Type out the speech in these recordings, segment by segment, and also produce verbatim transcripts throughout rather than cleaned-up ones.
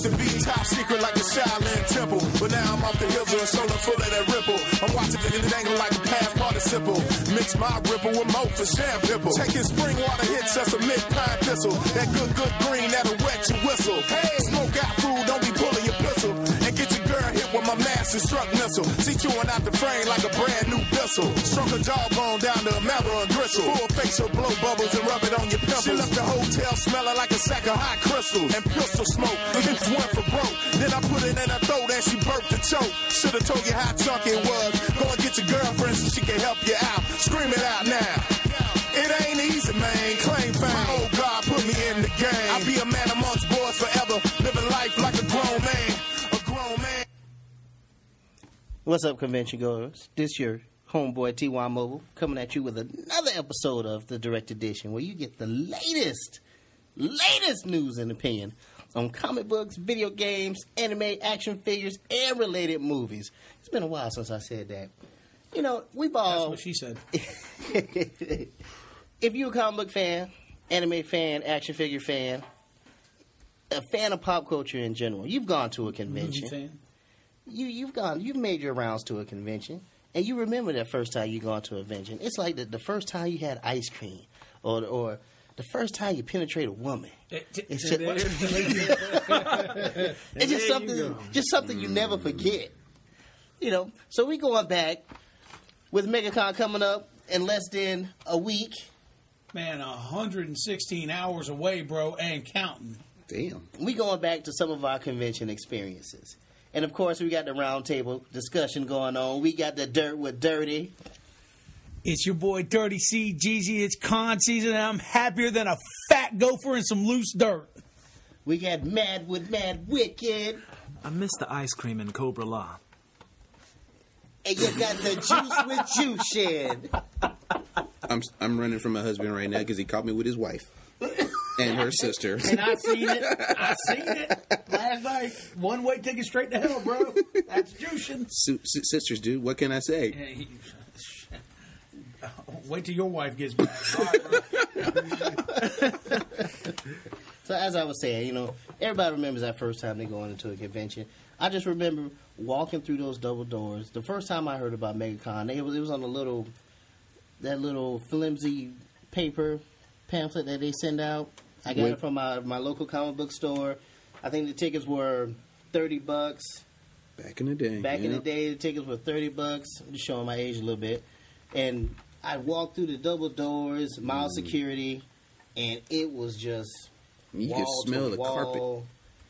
to be top secret like the Shaolin Temple, but now I'm off the hills of a shoulder full of that ripple. I'm watching the angle like a past participle. Mix my ripple with mo for sham pipple. Take his spring water hits us a mid pine pistol. That good, good green that'll wet your whistle. Hey, smoke out food, don't be pulling your pistol. And get your girl hit with my master struck missile. See chewing out the frame like a brand new pistol. Struck a jawbone down to a marrow and gristle. Full facial blow bubbles and rub it on your pimples. She left the hotel smelling like a sack of hot crystals. And pistol smoke, it went for broke. Then I put it in her throat and she burped the choke. Should've told you how chunky it was. Go and get your girlfriend so she can help you out. Scream it out now. It ain't easy, man. Claim fame. My old God put me in the game. I'll be a man amongst boys forever. Living life like a grown man. A grown man. What's up, convention goers? This your homeboy T Y Mobile coming at you with another episode of the Direct Edition, where you get the latest, latest news and opinion on comic books, video games, anime, action figures, and related movies. It's been a while since I said that. You know, we've all... That's what she said. If you're a comic book fan, anime fan, action figure fan, a fan of pop culture in general, you've gone to a convention. Movie fan. You, you've gone, you've made your rounds to a convention, and you remember that first time you gone to a convention. It's like the, the first time you had ice cream, or or the first time you penetrate a woman. It's just, it's just something, just something you never forget. You know, so we going back with MegaCon coming up in less than a week. Man, one hundred sixteen hours away, bro, and counting. Damn. We going back to some of our convention experiences. And, of course, we got the roundtable discussion going on. We got the dirt with Dirty. It's your boy Dirty C, Jeezy. It's con season, and I'm happier than a fat gopher and some loose dirt. We got Mad with Mad Wicked. I miss the ice cream in Cobra La. And you got the Juice with Juice Shed. I'm I'm running from my husband right now because he caught me with his wife and her sister. And I seen it. I seen it last night. One way ticket straight to hell, bro. That's juicing. S- s- sisters, dude. What can I say? Yeah, he, wait till your wife gets back. All right, bro. So as I was saying, you know, everybody remembers that first time they going into a convention. I just remember walking through those double doors. The first time I heard about MegaCon, it was, it was on a little, that little flimsy paper pamphlet that they send out. I got Wait. it from my, my local comic book store. I think the tickets were thirty bucks. Back in the day. Back yeah. in the day, the tickets were thirty bucks. I'm just showing my age a little bit. And I walked through the double doors, mild mm. security, and it was just you wall can smell to the wall, carpet.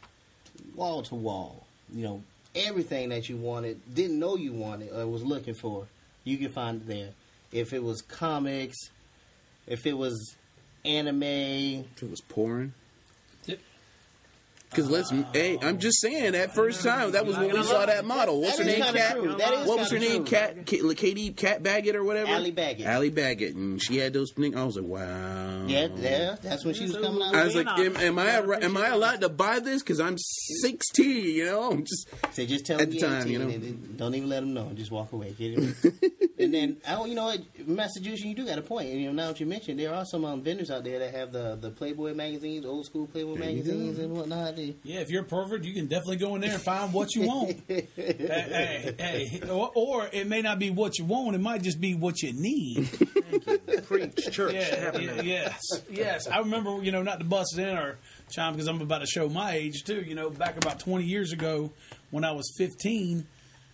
Wall to wall. You know, everything that you wanted, didn't know you wanted or was looking for, you could find it there. If it was comics, if it was anime. If it was porn. Yep. Because let's, uh, hey, I'm just saying that first time that was when we saw that model. What's her name? Cat. What was her name? Cat. Katie Cat Baggett or whatever. Allie Baggett. Allie Baggett, and she had those things. I was like, wow. Yeah, yeah. That's when she was coming out. I was like, am, am I am I allowed to buy this? Because I'm sixteen. You know, I'm just. So just tell at them the time, you know. And don't even let them know. Just walk away. Get it. And then, I don't, you know, Massachusetts, you do got a point. And, you know, now that you mentioned, there are some um, vendors out there that have the, the Playboy magazines, old school Playboy there magazines and whatnot. Yeah, if you're a pervert, you can definitely go in there and find what you want. hey, hey, hey. Or, or it may not be what you want; it might just be what you need. Thank you. Preach, church, yeah, yeah, yes, yes. I remember, you know, not to bust it in or chime because I'm about to show my age too. You know, back about twenty years ago when I was fifteen,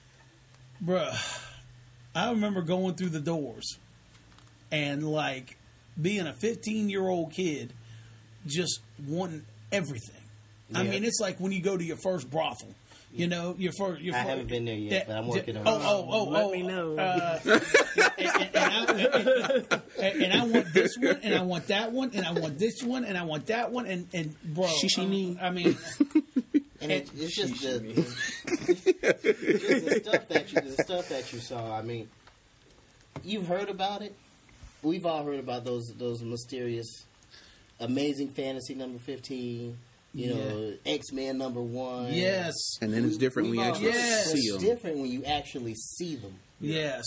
bruh. I remember going through the doors and, like, being a fifteen-year-old kid just wanting everything. Yeah. I mean, it's like when you go to your first brothel. You know, your first... Your I first, haven't been there yet, but I'm working on it. Oh, oh, oh, Let oh. me know. Uh, and, and, and, I, and, and I want this one, and I want that one, and I want this one, and I want that one, and, and bro... Shishini. Uh, I mean... And it, it's just the, just the stuff that you the stuff that you saw. I mean, you've heard about it. We've all heard about those those mysterious, Amazing Fantasy number fifteen. You yeah. know, X-Men number one. Yes. And then it's different when you actually yes. see them. It's different when you actually see them. Yes.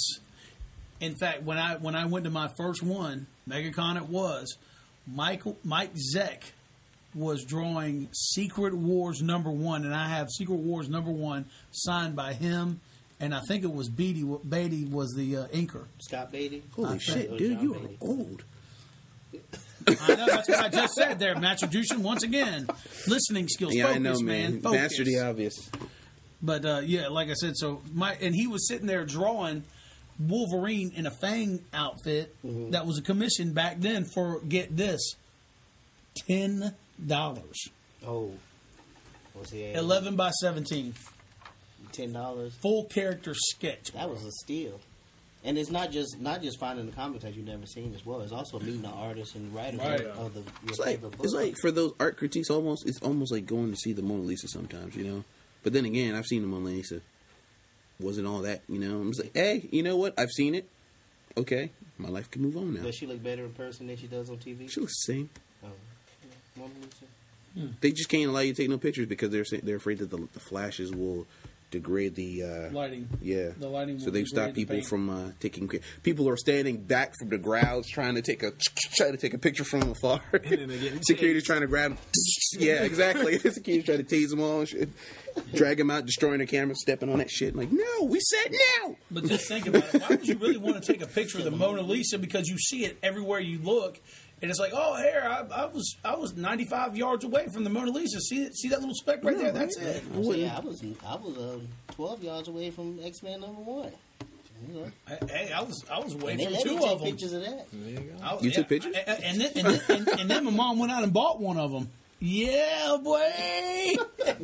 In fact, when I when I went to my first one, MegaCon it was, Michael Mike Zeck was drawing Secret Wars number one, and I have Secret Wars number one signed by him, and I think it was Beatty. Beatty was the uh, inker. Scott Beatty. Holy shit, dude, you are old. I know, that's what I just said there. Masturbation, once again. Listening skills, Yeah, focus, I know, man. man. Focus. Master the obvious. But, uh, yeah, like I said, so my and he was sitting there drawing Wolverine in a Fang outfit mm-hmm. that was a commission back then for, get this, ten dollars. Oh. Was he eleven by seventeen. ten dollars. Full character sketch. That was a steal. And it's not just not just finding the comics that you've never seen as well. It's also meeting the artists and writers right. of the your it's like, favorite books. It's like for those art critiques, almost it's almost like going to see the Mona Lisa sometimes, you know. But then again, I've seen the Mona Lisa. Wasn't all that, you know. I'm just like, hey, you know what? I've seen it. Okay, my life can move on now. Does she look better in person than she does on T V? She looks the same. Oh, Mona Lisa. Hmm. They just can't allow you to take no pictures because they're they're afraid that the, the flashes will degrade the uh, lighting. Yeah, the lighting. So they've stopped people from uh, taking. People are standing back from the crowds trying to take a try to take a picture from afar. Security's trying to grab them. Yeah, exactly. Security's trying to tase them all and shit. Drag them out, destroying the camera, stepping on that shit. Like, no, we said no. But just think about it. Why would you really want to take a picture of the Mona Lisa? Because you see it everywhere you look. And it's like, oh, here I, I was, I was ninety-five yards away from the Mona Lisa. See, see that little speck right yeah, there? That's right. it. Oh, yeah, I was, I was um, twelve yards away from X-Men number one. You know. Hey, I was, I was away and from they let two me take of them. Pictures of that. There you go. I, you yeah, took pictures, I, and, then, and, then, and, and then my mom went out and bought one of them. Yeah, boy.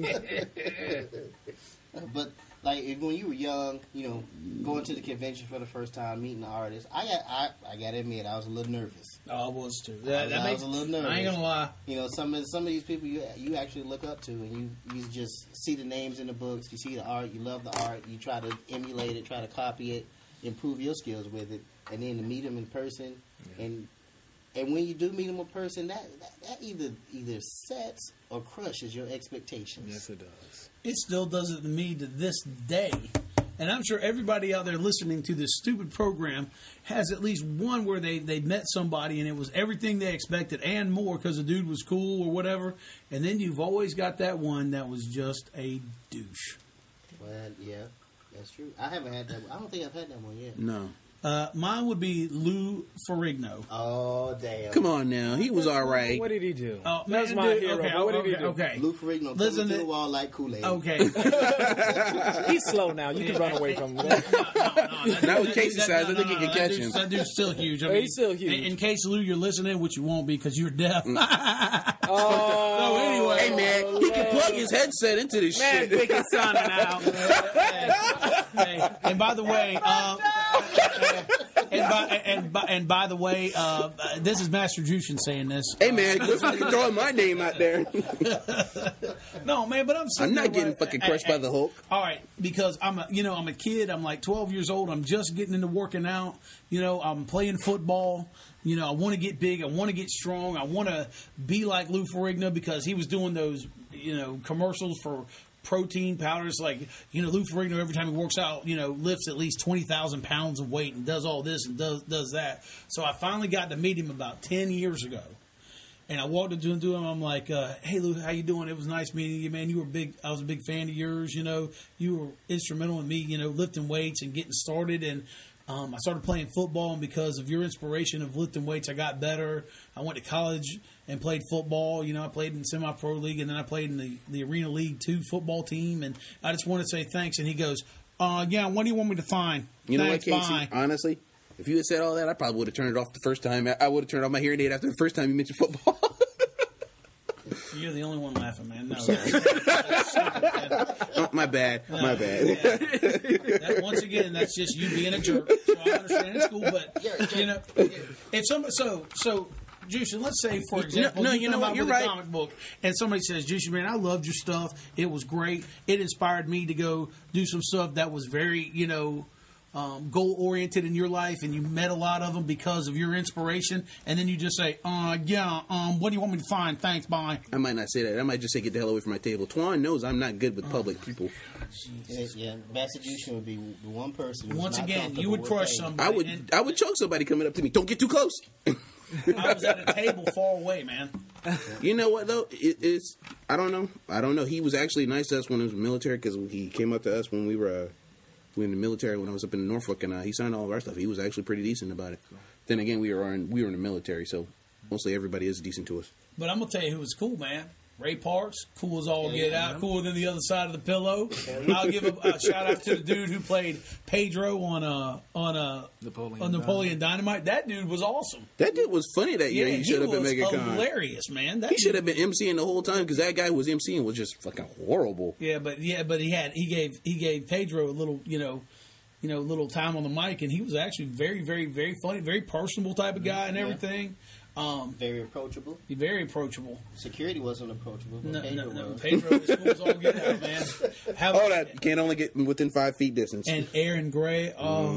But like when you were young, you know, going to the convention for the first time, meeting the artists, I got, I, I got to admit, I was a little nervous. Oh, I was too. That, I, was, that I makes, was a little nervous. I ain't gonna lie. You know, some of some of these people you you actually look up to, and you you just see the names in the books, you see the art, you love the art, you try to emulate it, try to copy it, improve your skills with it, and then to meet them in person, yeah. and and when you do meet them in person, that, that that either either sets or crushes your expectations. Yes, it does. It still does it to me to this day. And I'm sure everybody out there listening to this stupid program has at least one where they, they met somebody and it was everything they expected and more because the dude was cool or whatever. And then you've always got that one that was just a douche. Well, yeah, that's true. I haven't had that. I don't think I've had that one yet. No. Uh, mine would be Lou Ferrigno. Oh, damn. Come on now. He was all right. What did he do? Oh, That's man, my dude, hero. okay, but what okay, did he do? Okay. Lou Ferrigno Listen coming to- through the wall like Kool-Aid. Okay. He's slow now. You can run away from him. No, no, no, that- Not with that- Casey that- size. no, I think no, he can no, catch that him. dude's- That dude's still huge. I Oh, mean, he's still huge. In, in case, Lou, you're listening, which you won't be because you're deaf. Oh, So anyway, Hey man, he can plug his headset into this man, shit. Big and Son now. Hey, and by the way, um, and, by, and, by, and by the way, uh, this is Master Jushin saying this. Hey man, quit fucking throwing my name out there. No, man, but I'm. I'm not there getting like- fucking crushed by the Hulk. All right, because I'm a, you know, I'm a kid. I'm like twelve years old. I'm just getting into working out. You know, I'm playing football. You know, I want to get big. I want to get strong. I want to be like Lou Ferrigno because he was doing those, you know, commercials for protein powders. Like, you know, Lou Ferrigno, every time he works out, you know, lifts at least twenty thousand pounds of weight and does all this and does does that. So I finally got to meet him about ten years ago. And I walked up to him, to him I'm like, uh, hey, Lou, how you doing? It was nice meeting you, man. You were big. I was a big fan of yours, you know. You were instrumental in me, you know, lifting weights and getting started. And um, I started playing football, and because of your inspiration of lifting weights, I got better. I went to college and played football. You know, I played in semi-pro league, and then I played in the, the Arena League two football team. And I just want to say thanks. And he goes, uh, yeah, what do you want me to find? You know Thanks, what, Casey? bye. Honestly, if you had said all that, I probably would have turned it off the first time. I would have turned off my hearing aid after the first time you mentioned football. You're the only one laughing, man. No, Oh, my bad. No, my bad. Yeah. That, once again, that's just you being a jerk. So I understand it's cool, but you know, if somebody, so so, Jushin, let's say for example, no, you, you come know what, out you're with right. a comic book, and somebody says, Jushin, man, I loved your stuff. It was great. It inspired me to go do some stuff that was very, you know. Um, goal oriented in your life, and you met a lot of them because of your inspiration, and then you just say, "Uh, yeah, um, what do you want me to find? Thanks, bye." I might not say that. I might just say, get the hell away from my table. Twan knows I'm not good with public people. Yeah, yeah. Massachusetts would be the one person. who's Once not again, comfortable you would with crush fame. somebody. I would, and- I would choke somebody coming up to me. Don't get too close. I was at a table far away, man. You know what though? It, it's I don't know. I don't know. He was actually nice to us when he was in the military because he came up to us when we were uh, we were in the military when I was up in Norfolk, and uh, he signed all of our stuff. He was actually pretty decent about it. Then again, we were in, we were in the military, so mostly everybody is decent to us. But I'm gonna tell you who was cool, man. Ray Parks, cool as all get out, cooler than the other side of the pillow. I'll give a, a shout out to the dude who played Pedro on uh on uh Napoleon on Napoleon Dynamite. That dude was awesome. That dude was funny that year. Yeah, he should have been was making con. hilarious, man. That He should have dude- been emceeing the whole time because that guy who was emceeing was just fucking horrible. Yeah, but yeah, but he had he gave he gave Pedro a little, you know, you know, little time on the mic, and he was actually very, very, very funny, very personable type of guy and everything. Um, Very approachable. very approachable. Security wasn't approachable. But No, Pedro no, no. was. Pedro was cool as all get out, man. How, Oh, that you can't only get within five feet distance. and Erin Gray.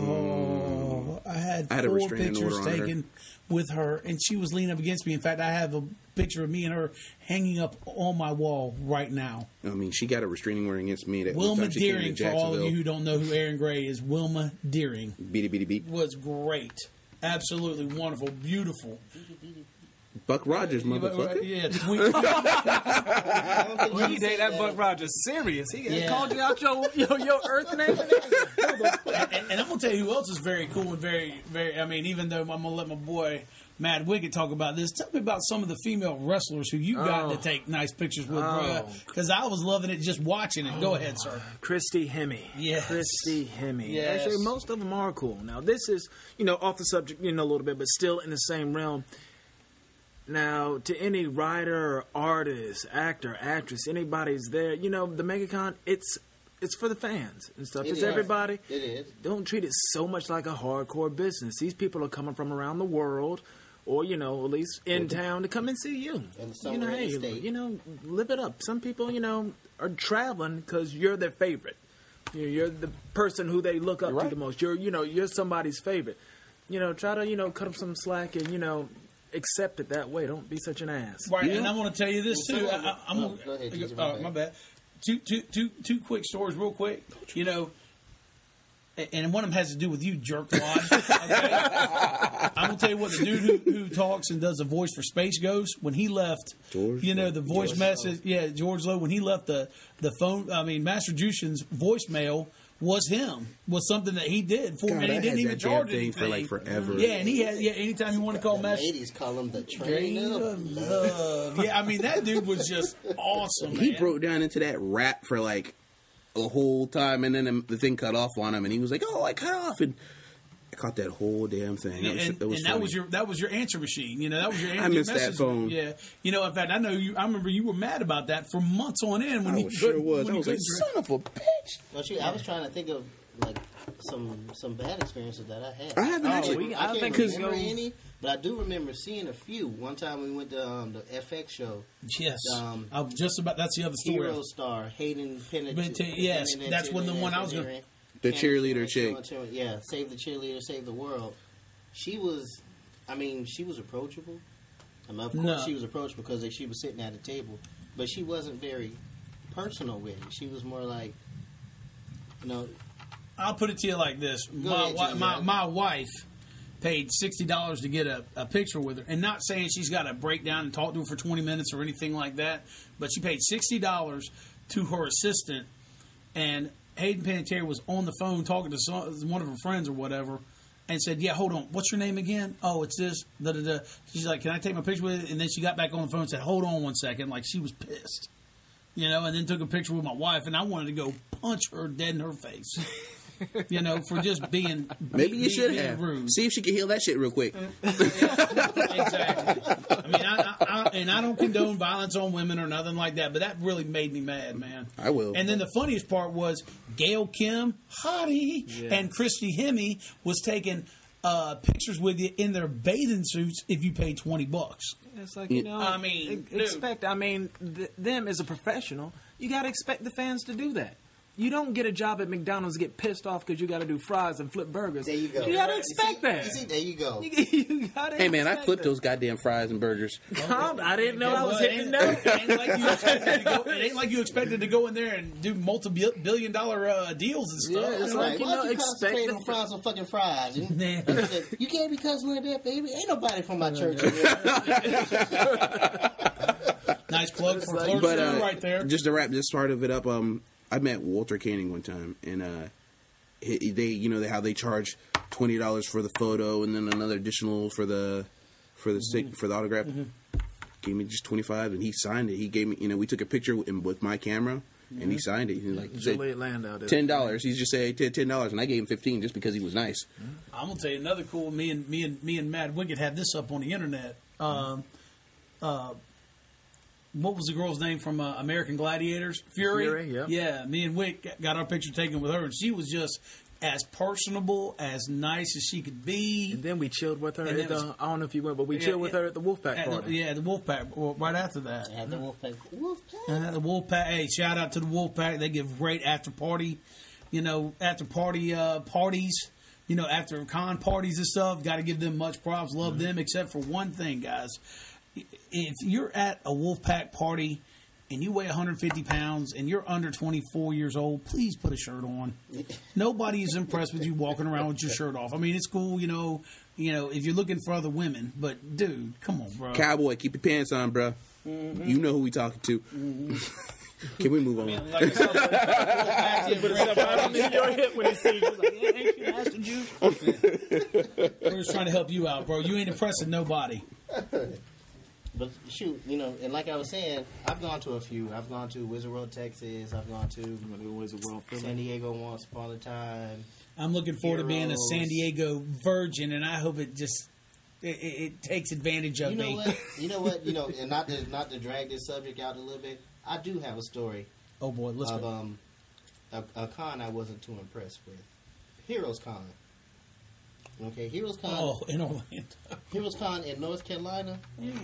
Oh, I had I had a four restraining pictures order on her. taken with her, and she was leaning up against me. In fact, I have a picture of me and her hanging up on my wall right now. I mean, she got a restraining order against me. That one Wilma time she came to Deering, for all of Jacksonville. you who don't know who Erin Gray is, Wilma Deering Beady beady beat. was great. Absolutely wonderful, beautiful. Buck Rogers, motherfucker. Yeah, tweet. Well, you date that Buck Rogers serious. He Yeah. called you out your your, your Earth name. And everything. and, and I'm gonna tell you who else is very cool and very, very. I mean, even though I'm gonna let my boy Mad Wicked talk about this, tell me about some of the female wrestlers who you got Oh. to take nice pictures with, Oh. bro. Because I was loving it just watching it. Go ahead, sir. Christy Hemme. Yes. Christy Hemme. Yes. Actually, most of them are cool. Now, this is, you know, off the subject, you know, a little bit, but still in the same realm. Now, to any writer, artist, actor, actress, anybody's there, you know, the MegaCon, it's it's for the fans and stuff. It It's is. everybody. It is. Don't treat it so much like a hardcore business. These people are coming from around the world, or you know, at least in town to come and see you. And You know, somewhere in hey, the state. you know, live it up. Some people, you know, are traveling because you're their favorite. You're, you're the person who they look up to right. the most. You're, you know, you're somebody's favorite. You know, try to, you know, cut them some slack and you know, accept it that way. Don't be such an ass. Right, Yeah. and I want to tell you this too. I, I, I'm Oh, gonna, go ahead, Gigi, uh, my my bad. bad. Two, two, two, two quick stories, real quick. You know, and- and one of them has to do with you, jerkwad. Okay? I'm gonna tell you what the dude who, who talks and does the voice for Space Ghost when he left. George you know Lowe. the voice George message. Yeah, George Lowe when he left the the phone. I mean, Master Jushin's voicemail was him. Was something that he did for God, me. And I he didn't had even that damn charge thing anything for, like, forever. Yeah, and he had yeah. Anytime he wanted to call The Master. ladies call him the train Train of of love. love. Yeah, I mean that dude was just awesome. He man. broke down into that rap for like a whole time, and then the, the thing cut off on him, and he was like, "Oh, I cut off," and I caught that whole damn thing. That was, and, that was and that funny. was your that was your answer machine. You know that was your. I missed that message- phone. Yeah, you know. In fact, I know you. I remember you were mad about that for months on end when I you was, sure couldn't- was. when I you was like, couldn't- "Son of a bitch!" Well, shoot, I was trying to think of like some some bad experiences that I had. I haven't I actually- don't- we- I, I can't think remember we go- any, but I do remember seeing a few. One time we went to um, the F X show. Yes, Um, I was just about. That's the other story. Hero star Hayden Panettiere. Panettiere, yes, that's when the one I was gonna- The cheerleader chick. Yeah, save the cheerleader, save the world. She was, I mean, she was approachable. I mean, of course, No. she was approachable because she was sitting at a table, but she wasn't very personal with it. She was more like, you know, I'll put it to you like this: my ahead, wi- Junior. my my wife paid sixty dollars to get a, a picture with her, and not saying she's got to break down and talk to her for twenty minutes or anything like that, but she paid sixty dollars to her assistant, and Hayden Panettiere was on the phone talking to some, one of her friends or whatever, and said, "Yeah, hold on, what's your name again? Oh, it's this." Da da da. She's like, "Can I take my picture with it?" And then she got back on the phone and said, "Hold on one second," like she was pissed, you know, and then took a picture with my wife, and I wanted to go punch her dead in her face. You know, for just being Maybe you being- should being have. rude. See if she can heal that shit real quick. Exactly. I mean, I, I, I, and I don't condone violence on women or nothing like that, but that really made me mad, man. I will. And then the funniest part was Gail Kim, hottie, and Christy Hemme was taking uh, pictures with you in their bathing suits if you paid twenty bucks. It's like, you know, I mean, e- expect. I mean, th- them as a professional, you got to expect the fans to do that. You don't get a job at McDonald's, get pissed off because you got to do fries and flip burgers. There you go. You got to You expect see, that. You see, there you go. You gotta Hey man, I expect flipped that. those goddamn fries and burgers. Tom, I didn't know Yeah, I was well, hitting it no. ain't, it ain't like you expected to go. It ain't like you expected to go in there and do multi-billion dollar uh, deals and stuff. Yeah, it's Right, like, you why know, don't you expect concentrate the- on frying some fucking fries? You, Yeah. you said, you can't be cussing like that, baby. Ain't nobody from my church in here. Nice plug for like- Clerks But too, uh, right there. just to wrap this part of it up, um, I met Walter Koenig one time, and uh, he, they, you know, how they charge twenty dollars for the photo, and then another additional for the for the stick for the autograph. Gave me just twenty five, and he signed it. He gave me, you know, we took a picture with, with my camera, and he signed it. He like said, Juliet Landau did. ten dollars. He's just say ten dollars, and I gave him fifteen just because he was nice. I'm gonna tell you another cool. Me and me and me and Matt Wicked had this up on the internet. Um, uh, what was the girl's name from uh, American Gladiators? Fury. Fury, yeah. Yeah. Me and Wick got our picture taken with her, and she was just as personable, as nice as she could be. And then we chilled with her And at then the, was- I don't know if you went, but we Yeah, chilled with yeah. her at the Wolfpack At party. the, yeah, at the Wolfpack. Well, right after that. At the Wolfpack. Wolfpack. Uh, the Wolfpack. Hey, shout out to the Wolfpack. They give great after party, you know, after party uh, parties. You know, after con parties and stuff. Got to give them much props. Love them, except for one thing, guys. If you're at a Wolfpack party and you weigh one hundred fifty pounds and you're under twenty-four years old, please put a shirt on. Nobody is impressed with you walking around with your shirt off. I mean, it's cool, you know, you know, if you're looking for other women, but dude, come on, bro. Cowboy, keep your pants on, bro. You know who we talking to. Can we move on? Like I said, Wolfpack, yeah, great parties. Your hip when he sees you. Like, yeah, ain't you Master Juice? We're just trying to help you out, bro. You ain't impressing nobody. But shoot, you know, and like I was saying, I've gone to a few. I've gone to Wizard World, Texas. I've gone to San Diego once upon a time. I'm looking forward to being a Heroes. San Diego virgin, and I hope it just it, it, it takes advantage of You know me. what? You know what? You know, and not to not to drag this subject out a little bit. I do have a story Oh boy, let's of go. um a, a con I wasn't too impressed with. Heroes Con. Okay, Heroes Con. Oh, in Orlando. Heroes Con in North Carolina. Yeah.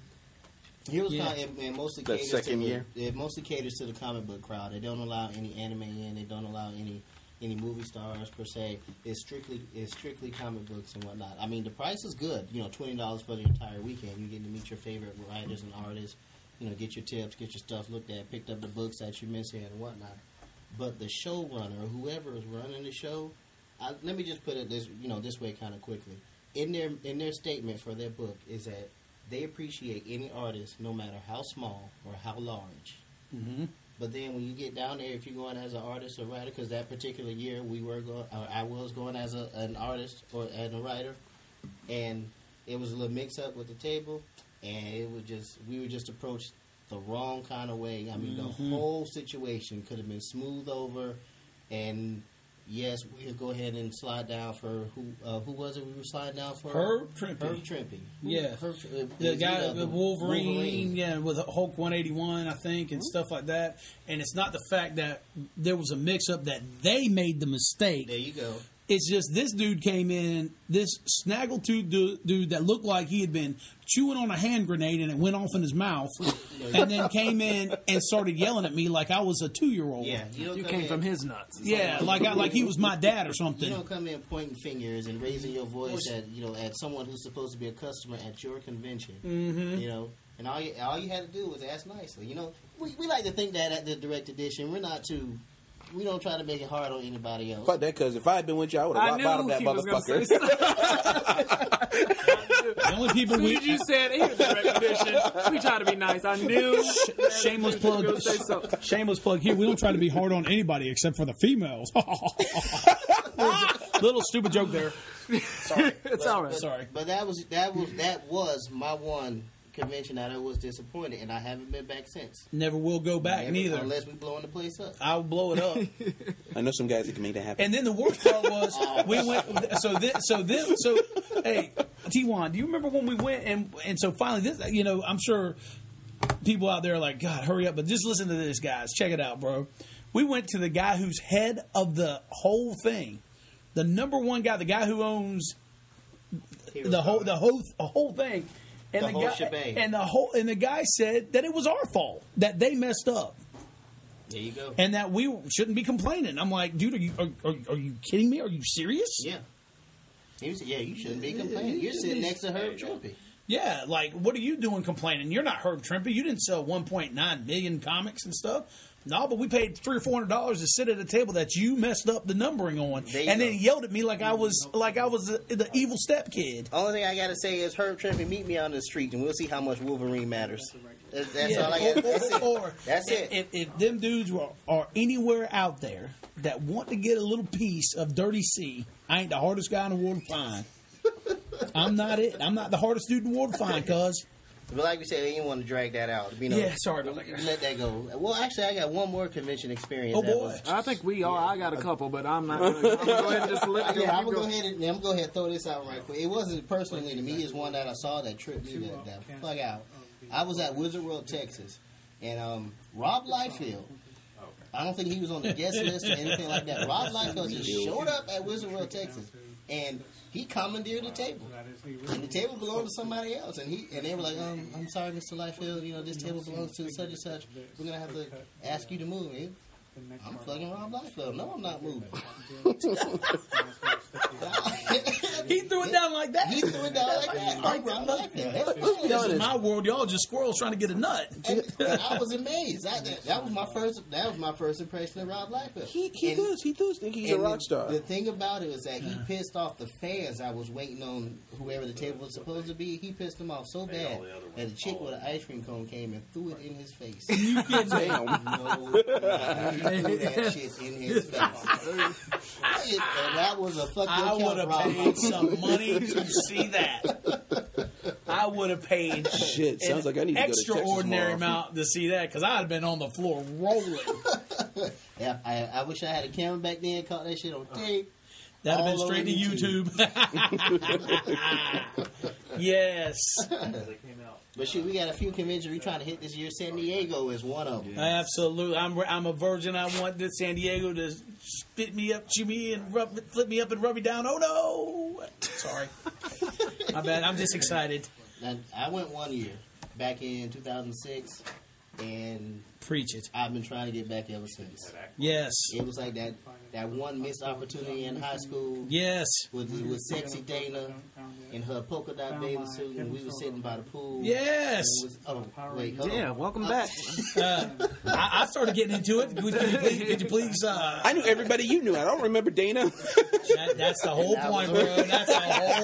Heroes Yeah. Con it, it mostly The caters second to year? The, it mostly caters to the comic book crowd. They don't allow any anime in. They don't allow any any movie stars per se. It's strictly it's strictly comic books and whatnot. I mean, the price is good. You know, twenty dollars for the entire weekend. You get to meet your favorite writers and artists. You know, get your tips, get your stuff looked at, picked up the books that you missing and whatnot. But the showrunner, or whoever is running the show, I, let me just put it this you know this way kind of quickly. In their in their statement for their book is that they appreciate any artist, no matter how small or how large. Mm-hmm. But then when you get down there, if you're going as an artist or writer, because that particular year we were going, or I was going as a, an artist or and a writer, and it was a little mix up with the table, and it was just we were just approached the wrong kind of way. I mean, Mm-hmm. the whole situation could have been smoothed over, and yes, we'll go ahead and slide down for who? Uh, who was it? We were sliding down for Herb Trimpe. Herb Trimpe. Yeah. Herb, uh, The is he, guy, uh, the Wolverine, Wolverine. yeah, with Hulk one eighty-one, I think, and stuff like that. And it's not the fact that there was a mix-up that they made the mistake. There you go. It's just this dude came in, this snaggletooth dude, dude that looked like he had been chewing on a hand grenade and it went off in his mouth, and then came in and started yelling at me like I was a two-year-old. Yeah, you, don't You come came in, from his nuts. Yeah, like I, like he was my dad or You something. don't come in pointing fingers and raising your voice at you know at someone who's supposed to be a customer at your convention. Mm-hmm. You know, and all you all you had to do was ask nicely. You know, we, we like to think that at the direct edition we're not too. We don't try to make it hard on anybody else. Fuck that, because if I had been with you, I would have I rock knew bottomed that he was going to motherfucker. say something. The only people As we soon as you said here's the recognition, we try to be nice. I knew. shameless You were plug. gonna say something. Shameless plug here. We don't try to be hard on anybody except for the females. Little stupid joke there. Sorry, It's all right. Sorry. But that was that was that was my one convention that I was disappointed, and I haven't been back since. Never will go back Never- neither. unless we blowing the place up. I'll blow it up. I know some guys that can make that happen. And then the worst part was we went. So this, so this, so hey, T one, do you remember when we went and and so finally this? You know, I'm sure people out there are like, God, hurry up! But just listen to this, guys. Check it out, bro. We went to the guy who's head of the whole thing, the number one guy, the guy who owns the whole the whole the whole thing, and The the, whole guy shebang. and the whole and the guy said that it was our fault that they messed up. There you go. And that we shouldn't be complaining. I'm like, dude, are you are, are, are you kidding me? Are you serious? Yeah. He was, yeah, you shouldn't be complaining. You're sitting next to Herb Trimpe. Yeah, like, what are you doing complaining? You're not Herb Trimpe. You didn't sell one point nine million comics and stuff. No, but we paid three or four hundred dollars to sit at a table that you messed up the numbering on, and then he yelled at me like I was like I was the, the evil step kid. Only thing I gotta say is Herb Trimpe, meet me on the street, and we'll see how much Wolverine matters. That's, that's Yeah, all I got. That's it. Or That's if, it. If, if them dudes are, are anywhere out there that want to get a little piece of Dirty C, I ain't the hardest guy in the world to find. I'm not it. I'm not the hardest dude in the world to find, cuz. But like we said, they didn't want to drag that out. You know, Yeah, sorry about that. Let that go. Well, actually, I got one more convention experience. Oh, that boy. was- I think we all. I got a couple, but I'm not. Gonna, I'm gonna go ahead and just let Yeah, I'm you gonna go ahead and I'm gonna go ahead and throw this out right quick. It wasn't personally to me; it's one that I saw that tripped me that, that fuck out. I was at Wizard World, Texas, and um, Rob Liefeld. I don't think he was on the guest list or anything like that. Rob Liefeld just showed up at Wizard World, Texas, and he commandeered the table. And the table belonged to somebody else, and he and they were like, um, "I'm sorry, Mister Liefeld. You know, this table belongs to such and such. We're gonna have to ask you to move." And I'm fucking Rob Liefeld. No, I'm not moving. He threw it down like that. He threw it down like that. I'm Rob Liefeld. This is my world. Y'all just squirrels trying to get a nut. And, and I was amazed. I, that, that was my first. That was my first impression of Rob Liefeld. He, he And- does. He does think he's a and rock the- star. The thing about it was that he pissed off the fans. I was waiting on whoever the table was supposed to be. He pissed them off so bad that a chick with an ice cream cone came and threw it in his face. You can Damn. No, he threw that shit in his face. And that was a fuck I your would have count, Rob paid Liefeld. some money to see that. I would have paid Shit, sounds like I need to go to Texas extraordinary tomorrow. amount to see that because I'd have been on the floor rolling. Yeah, I, I wish I had a camera back then. Caught that shit on tape. That'd have been All straight to over YouTube. Yes. But shit, we got a few conventions we trying to hit this year. San Diego is one of them. Absolutely. I'm I'm a virgin. I want this San Diego to spit me up, chew me, and rub, flip me up and rub me down. Oh, no. Sorry. My bad. I'm just excited. And I went one year back in two thousand six, and Preach it. I've been trying to get back ever since. Yes. It was like that that one missed opportunity in high school Yes. with with sexy Dana in her polka dot bathing suit, and we were sitting by the pool. Yes. And it was, oh wait, hold Yeah, on. welcome back. Uh, I, I started getting into it. Would you please, could you please uh, I knew everybody you knew. I don't remember Dana. that, that's the whole That point, was- bro. That's the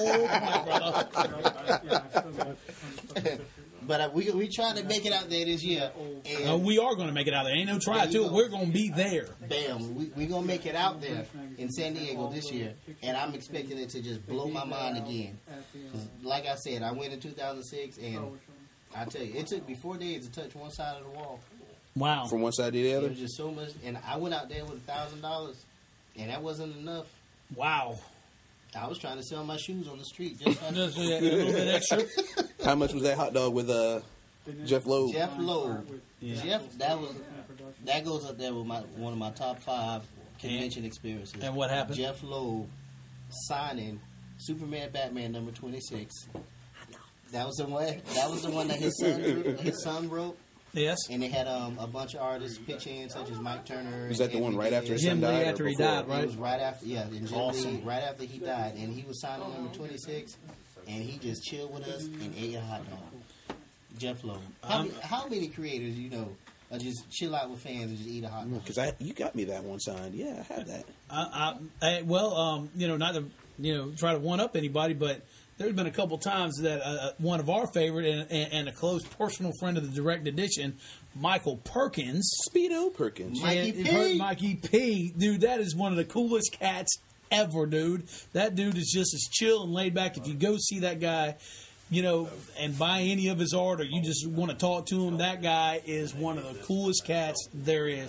whole point, brother. But uh, we we trying to make it out there this year, and Uh, we are going to make it out there. Ain't no try There you to it. go. We're going to be there. bam, we we gonna make it out there in San Diego this year, and I'm expecting it to just blow my mind again. 'Cause like I said, I went in two thousand six, and I tell you, it took me four days to touch one side of the wall. Wow. From one side to the It other. was just so much, and I went out there with a thousand dollars, and that wasn't enough. Wow. I was trying to sell my shoes on the street. Just like Just a little bit extra. How much was that hot dog with uh, Jeff Loeb? Jeff Loeb. Jeff, that was that goes up there with my one of my top five convention experiences. And what happened? Jeff Loeb signing Superman Batman number twenty six. That was the one. That was the one that his son drew, his son wrote, Yes. and they had um, a bunch of artists pitch in, such as Mike Turner. Was that the and one right Anthony after his Davis. son Jim Lee died? or after he before? died, right? It was right after, yeah, and Jim Awesome. Lee, right after he died, and he was signing number twenty six, and he just chilled with us and ate a hot dog. Jeff Loeb. How, Um, many, how many creators you know are just chill out with fans and just eat a hot dog? Because I, you got me that one signed. Yeah, I had that. I, I, I, well, um, you know, not to you know try to one up anybody, but there's been a couple times that uh, one of our favorite and, and, and a close personal friend of the direct edition, Michael Perkins, Speedo Perkins. Mikey and- P. and Mikey P, dude, that is one of the coolest cats ever, dude. That dude is just as chill and laid back. If you go see that guy, you know, and buy any of his art, or you just want to talk to him, that guy is one of the coolest cats there is.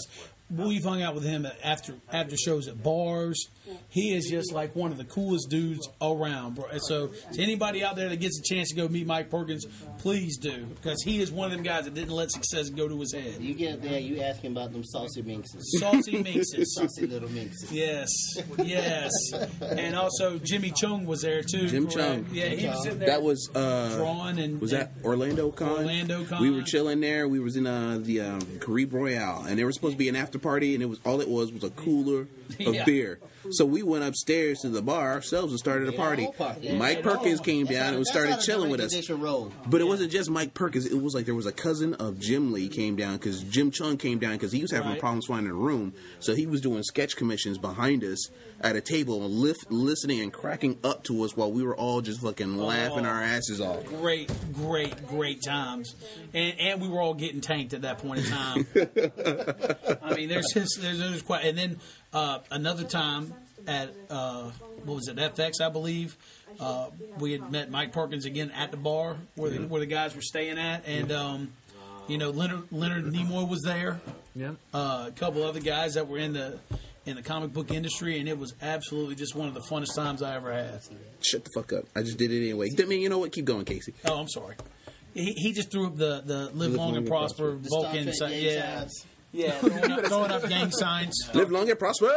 we've hung out with him at after after shows at bars. He is just like one of the coolest dudes around, bro. And so, to anybody out there that gets a chance to go meet Mike Perkins, please do, because he is one of them guys that didn't let success go to his head. You get there, you ask him about them saucy minxes. Saucy minxes. Saucy little minxes. Yes, yes. And also, Jimmy Chung was there, too. Jim correct? Chung. Yeah, he was sitting there. That was uh, drawing and was that Orlando Con? Orlando Con. We were chilling there. We was in uh, the um, Caribe Royale, and there was supposed to be an after party, and it was all it was was a cooler of Yeah. beer. So we went upstairs to the bar ourselves and started a party. Yeah, Mike yeah, Perkins yeah. came That's down how- and that's started how the chilling with direct us. edition roll. But it wasn't just Mike Perkins. It was like there was a cousin of Jim Lee came down because Jim Chung came down because he was having Right. problems finding a room. So he was doing sketch commissions behind us at a table and lift, listening and cracking up to us while we were all just fucking laughing our asses off. Great, great, great times, and and we were all getting tanked at that point in time. I mean, there's just, there's, there's quite, and then uh, another time at uh, what was it, F X, I believe. Uh, we had met Mike Perkins again at the bar where the where the guys were staying at, and um, you know Leonard Leonard Nimoy was there. Yeah. Uh, a couple other guys that were in the in the comic book industry, and it was absolutely just one of the funnest times I ever had. Shut the fuck up. I just did it anyway. I mean, you know what? Keep going, Casey. Oh, I'm sorry. He, he just threw up the, the live long and prosper The Star Vulcan Trek sign. gang Yeah, signs. yeah, throwing up, throwing up gang signs. Live long and prosper.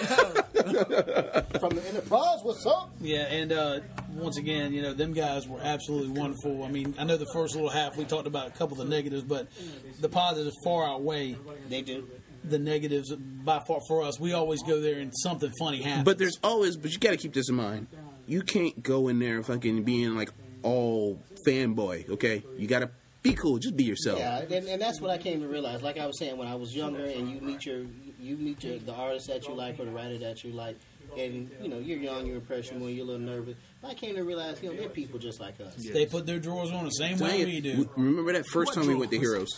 From the Enterprise, what's up? Yeah, and uh, once again, you know, them guys were absolutely wonderful. I mean, I know the first little half we talked about a couple of the negatives, but the positives far outweigh They do. the negatives by far for us. We always go there and something funny happens. But there's always, but you got to keep this in mind. You can't go in there fucking being like all fanboy. Okay, you got to be cool. Just be yourself. Yeah, and, and that's what I came to realize. Like I was saying, when I was younger, and you meet your you meet your the artist that you like or the writer that you like, and you know you're young, you're impressionable, you're a little nervous. I came to realize, you know, they're people just like us. they put their drawers on the same way we do. Remember that first time we went to Heroes?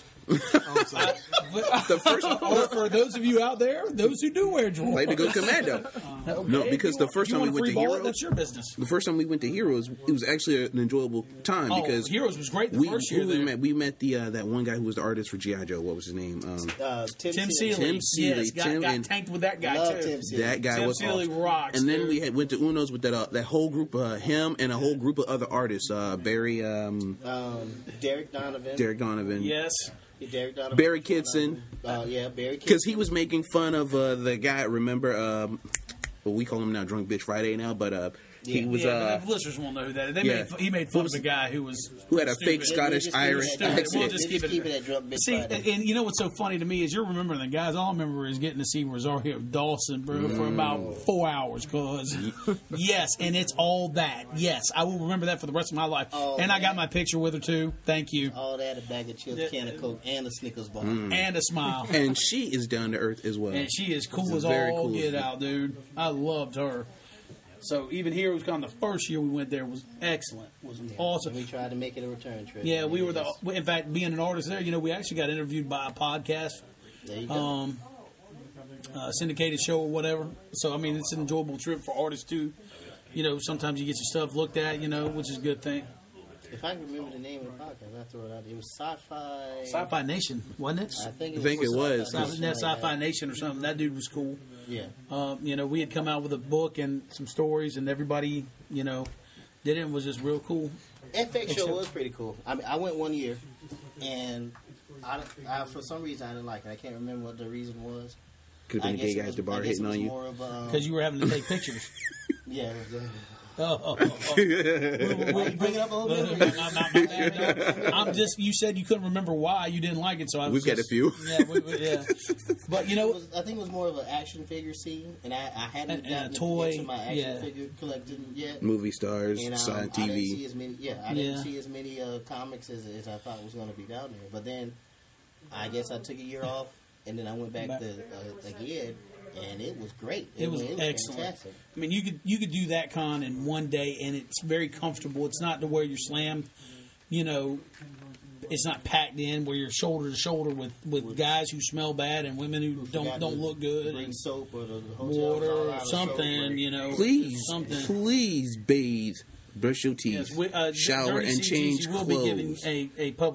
I- The first or for those of you out there, those who do wear drawers. Way to go, Commando. No, because the first You time we want a went free to ball? Heroes, That's your business. the first time we went to Heroes, it was actually an enjoyable time Oh, because Heroes was great the we, first year who we there. met we met the uh, that one guy who was the artist for G I Joe. What was his name? Um, Uh, Tim, Tim Seeley. Seeley. Tim Seeley. Yes, got, Tim got and- tanked with that guy Love too. Tim Seeley. that guy Tim was Seeley awesome. rocks, And then dude. we had went to Uno's with that uh, that whole group, uh, him and a whole group of other artists. Uh, Barry, um, Um, Derek Donovan. Derek Donovan, Yes. Derek Donovan. Barry Kitson. Uh, yeah, Barry Kitson. because he was making fun of uh, the guy. Remember, um, well, we call him now Drunk Bitch Friday now, but uh, he Yeah. was yeah, uh, but the listeners won't know who that is. They yeah. made, he made fun of a guy who was who had a stupid. fake Scottish Just Irish keep it at- accent. We'll just just keep keep it- it at Drunk Bitch See, Friday. and you know what's so funny to me is you're remembering the guys. All I remember is getting to see Rosario Dawson, bro, for about four hours. Cause yes, and it's all that. Yes, I will remember that for the rest of my life. Oh, and I got man. my picture with her too. Thank you. All that, a bag of chips, Yeah. can of Coke, and a Snickers bar. And a smile. and she is down to earth as well. And she is cool She's as very all cool. get out, dude. I loved her. So even Heroes Con, the first year we went there was excellent. Was awesome. We tried to make it a return trip. Yeah, we And were the. it's- In fact, being an artist there, you know, we actually got interviewed by a podcast, There you go. um, uh, syndicated show or whatever. So I mean, it's an enjoyable trip for artists too. You know, sometimes you get your stuff looked at, you know, which is a good thing. if I can remember the name of the podcast, I throw it out. It was Sci-Fi. Sci-Fi Nation, wasn't it? I think it I think was. it was. Sci-Fi Sci- Nation that like Sci-Fi that. Nation or something. That dude was cool. Yeah. Um, you know, we had come out with a book and some stories, and everybody, you know, did it and was just real cool. F X show was pretty cool. I mean, I went one year, and I, I for some reason I didn't like it. I can't remember what the reason was. Could have I been the guess gay it guy was- at the I bar guess hitting it was on you. more of a, um, Because you were having to take pictures. yeah. It was, uh, Oh, oh, oh, oh. Why you bring it up a little No, bit? no, no, my bad, no. I'm just. You said you couldn't remember why you didn't like it, so I was We've got a just- few. Yeah, we, we, yeah. But you It know, was, I think it was more of an action figure scene, and I, I hadn't And- and a gotten toy, into my action yeah. figure collecting yet. Movie stars, And um, side I didn't T see V. as many. Yeah, I didn't Yeah. see as many uh, comics as, as I thought was going to be down there. But then, I guess I took a year off, and then I went back Back. to uh, again, and it was great. it was, it was excellent. fantastic. I mean, you could you could do that con in one day, and it's very comfortable. It's not to where you're slammed. You know, it's not packed in where you're shoulder to shoulder with, with guys who smell bad and women who don't Forgot don't to look good. Bring And soap or the hotel water was all or out of something, soap, or- you know. Please, something. please bathe, brush your teeth, Yes, we, uh, shower, Dirty and C Gs, change you will be giving clothes. a, a public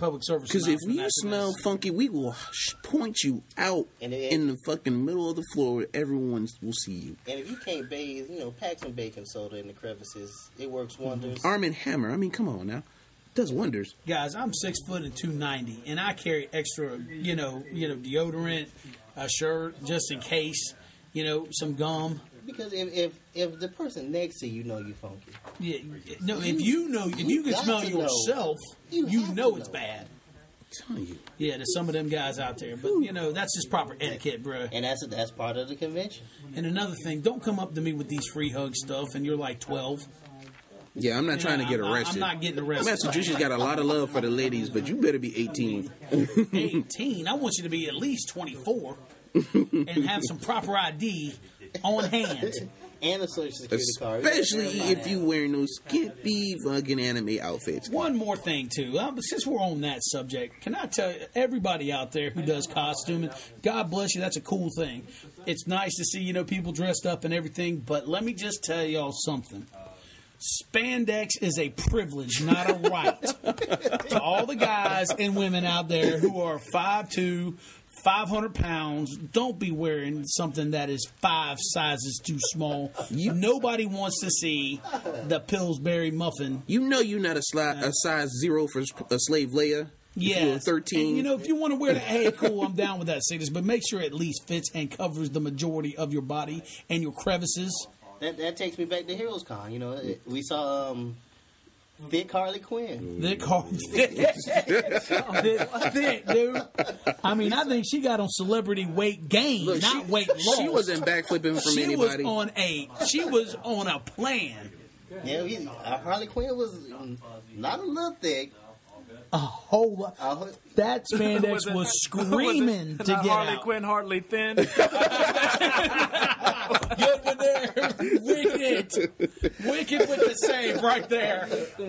public service. Because if announcement you after smell this. funky, we will sh- point you out And it- in the fucking middle of the floor where everyone will see you. And if you can't bathe, you know, pack some baking soda in the crevices. It works wonders. Arm and Hammer. I mean, come on now. It does wonders. Guys, I'm six foot and two ninety, and I carry extra, you know, you know, deodorant, a shirt just in case, you know, some gum. Because if, if if the person next to you know you funky, Yeah, no. If you know, if you can got smell to know. yourself, You you, have know to it's know. bad. I'm telling you. Yeah, there's some of them guys out there, but you know that's just proper etiquette, bro. and that's that's part of the convention. And another thing, don't come up to me with these free hug stuff, and you're like twelve. Yeah, I'm not trying to get I'm- arrested. I'm not getting arrested. Massachusetts got a lot of love for the ladies, but you better be eighteen. eighteen. I want you to be at least twenty-four and have some proper I D on hand. And a social security card. Especially Everybody if you wearing those skimpy fucking anime outfits. One more thing, too. Uh, but since we're on that subject, can I tell everybody out there who does costuming, God bless you, that's a cool thing. It's nice to see, you know, people dressed up and everything, but let me just tell y'all something. Spandex is a privilege, not a right. To all the guys and women out there who are five two, five hundred pounds, don't be wearing something that is five sizes too small. Nobody wants to see the Pillsbury muffin. You know you're not a, sli- a size zero for a slave Leia. Yeah, If you're thirteen. you know, if you want to wear that, hey, cool, I'm down with that sickness, but make sure it at least fits and covers the majority of your body and your crevices. That that takes me back to Heroes Con. You know, it- we saw um, Thick Harley Quinn. Thick, hard, thick, thick, dude. I mean, I think she got on celebrity weight gain, Look, not she, weight loss. she wasn't backflipping from She anybody. was on a. She was on a plan. Yeah, he, uh, Harley Quinn was um, not a little thick. A whole lot. Uh, That spandex Was it- was screaming was to it get Harley out. Quinn hardly thin. Good one there. Wicked. Wicked with the save right there.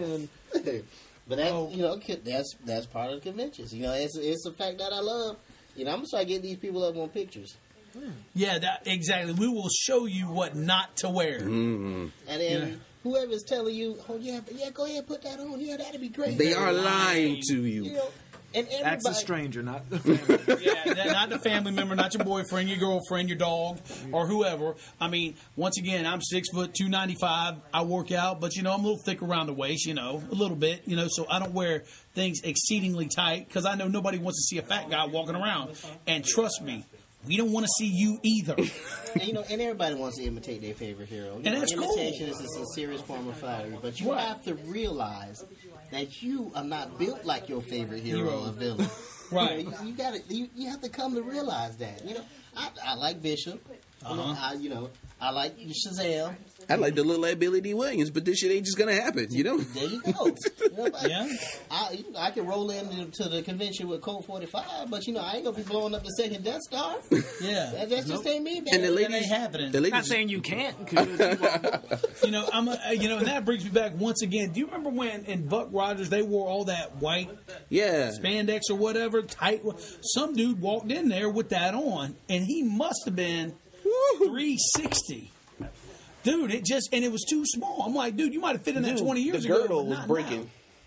but that Oh. you know that's that's part of the conventions. You know, it's it's a fact that I love. You know, I'm gonna start getting these people up on pictures. Yeah, that exactly. We will show you what not to wear. And then Yeah. whoever's telling you, oh yeah, but yeah, go ahead, put that on. Yeah, that'd be great. They are lying to You you. know, and everybody. That's a stranger, not the family. Yeah, that, not the family member, not your boyfriend, your girlfriend, your dog, or whoever. I mean, once again, I'm six foot two ninety five. I work out, but you know, I'm a little thick around the waist. You know, a little bit. You know, so I don't wear things exceedingly tight because I know nobody wants to see a fat guy walking around. And trust me, we don't want to see you either. And, you know, and everybody wants to imitate their favorite hero. You And know, that's cool. imitation is a sincerest form of flattery, but you Right. have to realize that you are not built like your favorite hero, Hero. or villain. Right. You, know, you, you got to. You, you have to come to realize that. You know, I, I like Bishop. You know, Uh-huh. I, you know, I like Shazam. I'd like to look like Billy D. Williams, but this shit ain't just gonna happen, you know? There you go. You know, but Yeah. I, you know, I can roll into to the convention with Colt forty-five, but you know, I ain't gonna be blowing up the second Death Star. Yeah. That, that just ain't me, man. And the That ladies, ain't happening. the Not ladies, saying you can't. 'cause you won't. You know, I'm. A, you know, and that brings me back once again. Do you remember when in Buck Rogers they wore all that white yeah. spandex or whatever tight? Some dude walked in there with that on, and he must have been three sixty. Dude, it just and it was too small. I'm like, dude, you might have fit in that Dude, twenty years the ago. girdle but was not breaking.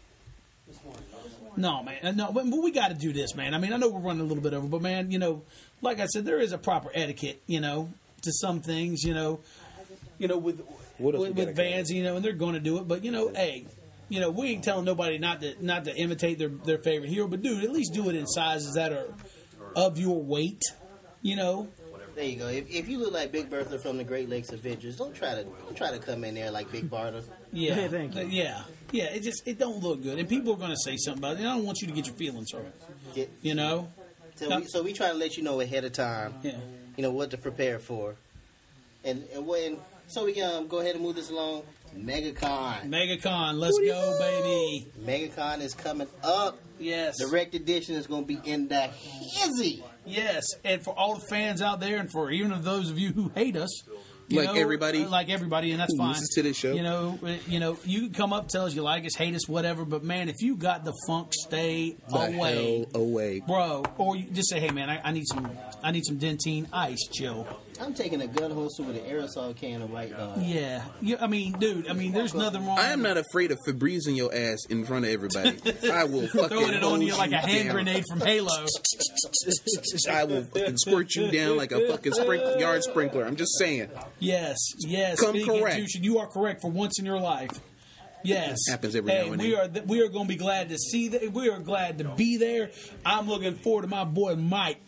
now. No, man, no, but we got to do this, man. I mean, I know we're running a little bit over, but man, you know, like I said, there is a proper etiquette, you know, to some things, you know, you know, with What else we with, gotta with Vans, you know, and they're going to do it, but you know, hey. You know, we ain't telling nobody not to not to imitate their, their favorite hero, but dude, at least do it in sizes that are of your weight. You know, There you go. If, if you look like Big Bertha from the Great Lakes Avengers, don't try to don't try to come in there like Big Barter. yeah, Hey, thank you. yeah, yeah. It just it don't look good, and people are going to say something about it. And I don't want you to get your feelings hurt. Get, You know, so, we, so we try to let you know ahead of time. yeah. You know what to prepare for, and and when so we um go ahead and move this along. MegaCon. MegaCon, let's go, baby. MegaCon is coming up. Yes, Direct edition is going to be in the hizzy. yes. And for all the fans out there, and for even of those of you who hate us, You Like know, everybody? like everybody, and that's Who fine. listens to this show? You know, uh, you know, you can come up, tell us you like us, hate us, whatever. But man, if you got the funk, stay The away, hell away. bro. Or you just say, hey man, I, I need some, I need some Dentine Ice, Joe. I'm taking a gun holster with an aerosol can of White Dog. Yeah, yeah. I mean, dude. I mean, there's nothing wrong. I am not afraid of Febrezing your ass in front of everybody. I will fucking throwing it on hold you like a hand down. grenade from Halo. I will fucking squirt you down like a fucking sprink- yard sprinkler. I'm just saying. Yes, yes. Come Speaking correct. Jushin, you are correct for once in your life. Yes, Happens every hey, now and we then. are we are going to be glad to see that. We are glad to be there. I'm looking forward to my boy Mike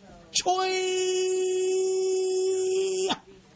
Choi.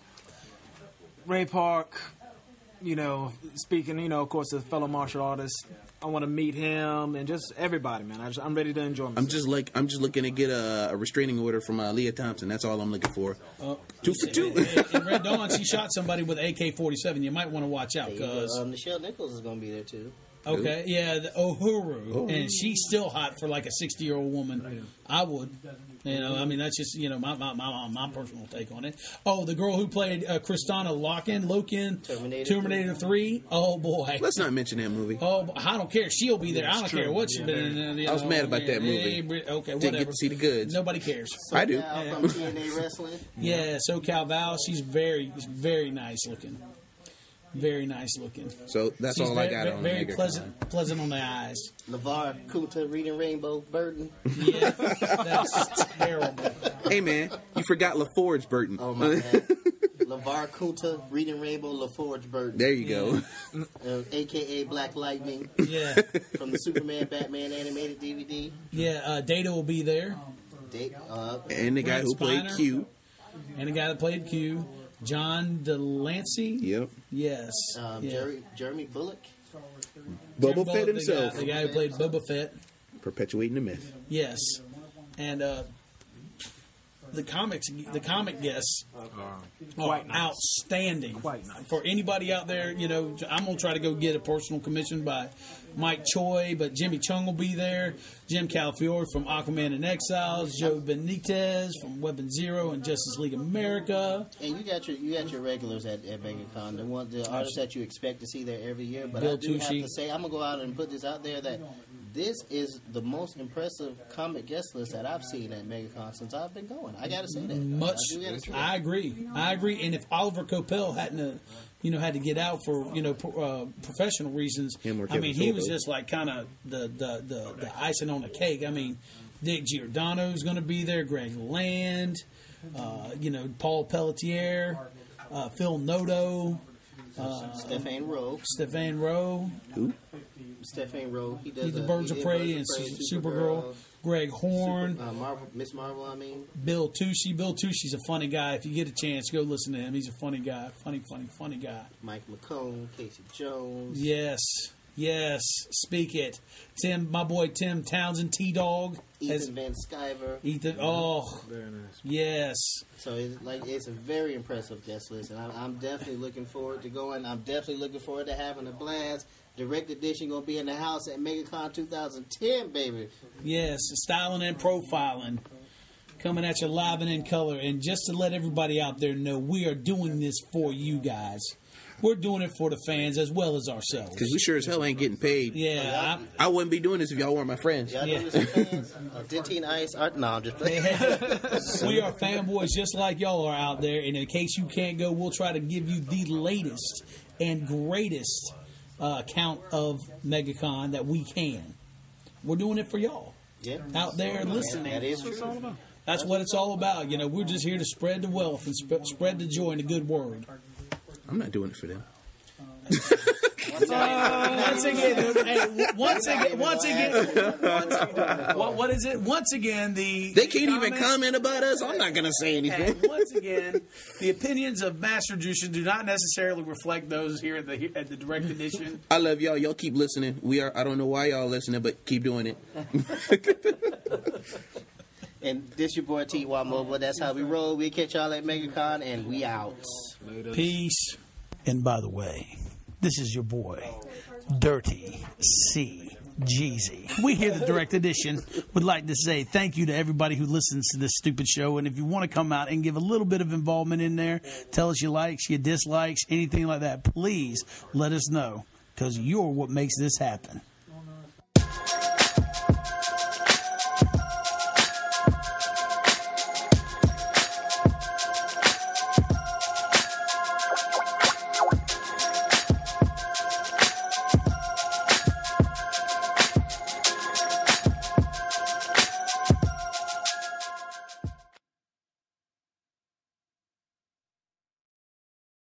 Ray Park, you know, speaking, you know, of course, as a fellow martial artist, I want to meet him and just everybody, man. I just, I'm ready to enjoy myself. I'm just like I'm just looking to get a, a restraining order from uh, Leah Thompson. That's all I'm looking for. two for two. In Red Dawn, she shot somebody with A K forty-seven. You might want to watch out There you go. because Um, Nichelle Nichols is going to be there too. okay, yeah, the Uhuru, and she's still hot for like a sixty-year-old woman. I would, you know, I mean that's just you know my my my, my personal take on it. Oh, the girl who played uh, Kristana Loken, Loken, Terminator Terminator three. Oh boy. Let's not mention that movie. Oh, I don't care. She'll be there. I don't care what she's been in. You I was know, mad about that hey, movie. Okay, Didn't whatever. get to see the goods. Nobody cares. I do. Val from T N A Wrestling. Yeah, SoCal Val. She's very, very nice looking. Very nice looking. So that's She's all very, I got very, on very Megacon. pleasant, pleasant on the eyes. LeVar Kunta reading Rainbow Burton. Yeah, that's terrible. Hey man, you forgot LaForge Burton. Oh my bad. LeVar Kunta reading Rainbow LaForge Burton. There you go. Uh, A K A Black Lightning Yeah, from the Superman Batman animated D V D. yeah. Uh, Data will be there, Date, uh, And the guy Brent who played Spiner. Q. and the guy that played Q, John Delancey. Yep. Yes. um, yeah. Jerry, Jeremy Bullock. Boba Jeremy Fett Bullock, himself. The guy, the guy who played Boba Fett. Perpetuating the myth. Yes, and uh, the comics, the comic guests are outstanding. Quite nice. For anybody out there, you know, I'm gonna try to go get a personal commission by Mike Choi, but Jimmy Chung will be there. Jim Calafiore from Aquaman and Exiles, Joe Benitez from Weapon Zero and Justice League America. And you got your you got your regulars at, at MegaCon, the one the artists that you expect to see there every year. But Bill I do Tucci. have to say, I'm gonna go out and put this out there that this is the most impressive comic guest list that I've seen at MegaCon since I've been going. I gotta say that. Much, I, do gotta say that. I agree. I agree. And if Oliver Coppell hadn't, uh, you know, had to get out for you know pro, uh, professional reasons, Him or I mean, Kevin he was Sorbo. just like kind of the, the the the icing on the cake. I mean, Dick Giordano's going to be there, Greg Land, uh, you know, Paul Pelletier, uh, Phil Noto, Stefan Rowe. Stefan Rowe, Stefan Rowe. He does he's the uh, Birds he of did Prey Birds and of Prey, Su- Supergirl, Greg Horn. Super- uh, Marvel, Miss Marvel. I mean, Bill Tucci. Bill Tucci's a funny guy. If you get a chance, go listen to him. He's a funny guy. Funny, funny, funny guy. Mike McCone, Casey Jones. Yes. Yes. Speak it. Tim, my boy Tim Townsend, T-Dog. Ethan Has, Van Sciver. Ethan. Oh, Very nice. yes. So it's like it's a very impressive guest list, and I'm, I'm definitely looking forward to going. I'm definitely looking forward to having a blast. Direct Edition gonna be in the house at MegaCon twenty ten, baby. Yes. Styling and profiling. Coming at you live and in color. And just to let everybody out there know, we are doing this for you guys. We're doing it for the fans as well as ourselves. Because we sure as hell ain't getting paid. Yeah. I wouldn't be doing this if y'all weren't my friends. Y'all Yeah. know this fans? Uh, Dentine Ice. Art, no, I'm just playing. I, we are fanboys just like y'all are out there. And in case you can't go, we'll try to give you the latest and greatest uh, count of MegaCon that we can. We're doing it for y'all Yeah. out there listening. That is true. That's what it's all about. You know, we're just here to spread the wealth and sp- spread the joy and the good word. I'm not doing it for them. Once again, hey, once again, once again, once again what, what is it? Once again, the They can't even comments- comment about us. I'm not going to say anything. And once again, the opinions of Master Jushin do not necessarily reflect those here at the at the Direct Edition. I love y'all. Y'all keep listening. We are. I don't know why y'all listening, but keep doing it. And this your boy T Y Mobile. That's how we roll. We catch y'all at MegaCon, and we out. Peace. And by the way, this is your boy, Dirty C Jeezy. We here at the Direct Edition would like to say thank you to everybody who listens to this stupid show. And if you want to come out and give a little bit of involvement in there, tell us your likes, your dislikes, anything like that, please let us know, because you're what makes this happen.